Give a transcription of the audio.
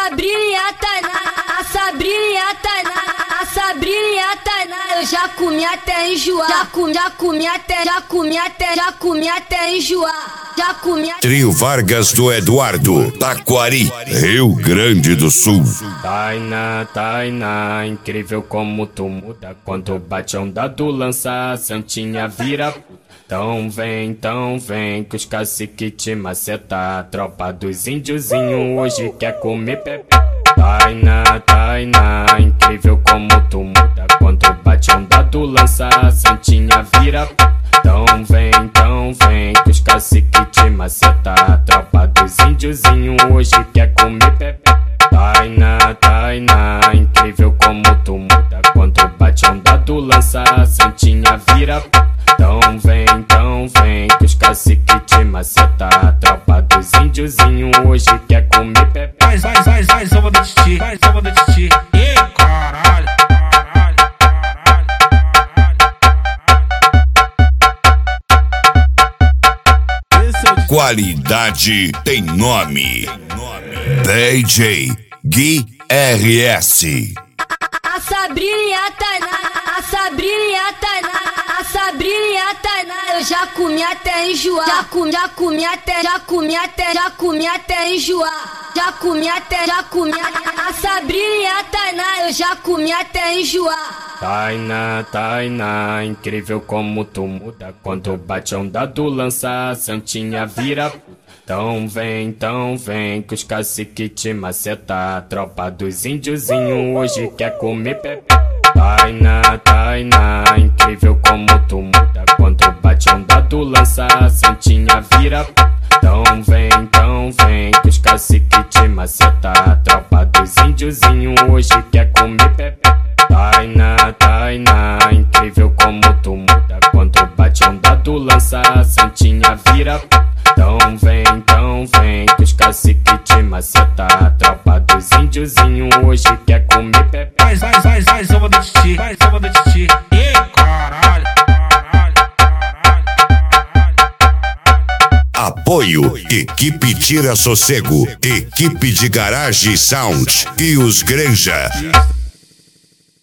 Sabrina Tainá, a Sabrina Tainá, a Sabrina Tainá, eu já comi até enjoar, já comi até enjoar. Trio Vargas do Eduardo, Taquari, Rio Grande do Sul. Tainá, Tainá, incrível como tu muda. Quando bate a onda do lança, a santinha vira. Então vem, que os cacique te maceta. A tropa dos índiozinhos hoje quer comer pepe. Tainá, Tainá, incrível como tu muda. Quando bate a onda do lança, a santinha vira. Então vem, que os cacique te maceta. A tropa dos índiozinhos hoje quer comer pepe. Tainá, Tainá, incrível como tu muda. Quando bate a onda do lança, a santinha vira. Então vem, que os cacique te maceta. A tropa dos índiozinhos hoje quer comer pepe. Vai, samba da titi, Ih, caralho. Qualidade tem nome. DJ Gui RS. A Sabrina Tainá, a Sabrina Tainá, a Sabrina Tainá, eu já comi até enjoar, já comi até enjoar. A Sabrina Tainá, eu já comi até enjoar. Tainá, Tainá, incrível como tu muda. Quando bate a onda do lança, a santinha vira. Então vem, que os cacique te maceta. A tropa dos índiozinhos hoje quer comer pepe. Tainá, Tainá, incrível como tu muda. Quando bate a onda do lança, a santinha vira. Então vem, que os cacique te maceta. A tropa dos índiozinhos hoje quer comer pepe. Tainá, Tainá, incrível como tu muda. Quando bate a onda do lança, a santinha vira. Então vem, que os cacique te maceta. A tropa dos índiozinhos hoje quer comer pepe. Vai, samba da titi, Ih, caralho. Apoio Equipe Tira Sossego, Equipe de Garage Sound e os Granja.